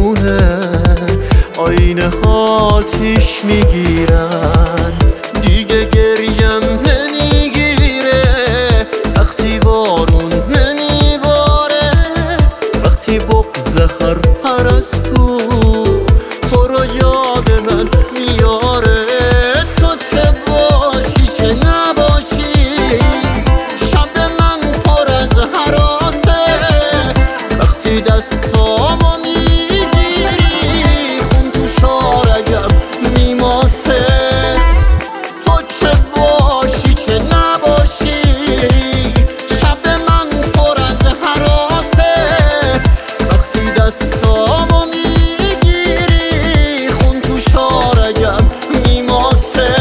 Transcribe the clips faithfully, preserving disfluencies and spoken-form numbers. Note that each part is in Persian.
میمونه، آینه آتیش میگیرن. دیگه گریم نمیگیره وقتی بارون نمیباره، وقتی بغض هر پرستو تو رو یاد من میاره. تو چه باشی چه نباشی شب من پر از هراسه، وقتی دستامو میگیری خون تو شارگم میماسه. تو چه باشی چه نباشی شب من پر از هراسه، وقتی دستامو میگیری خون تو شارگم میماسه.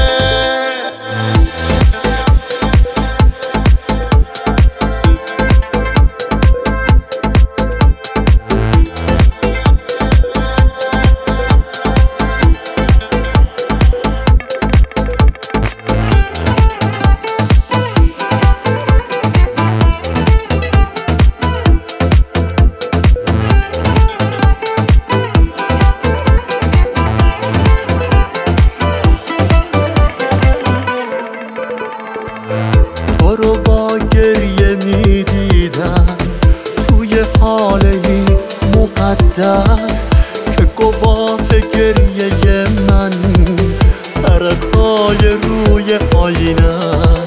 تو رو با گریه میدیدم توی حاله‌ای مقدس که گواه گریه من ترکای روی آینه.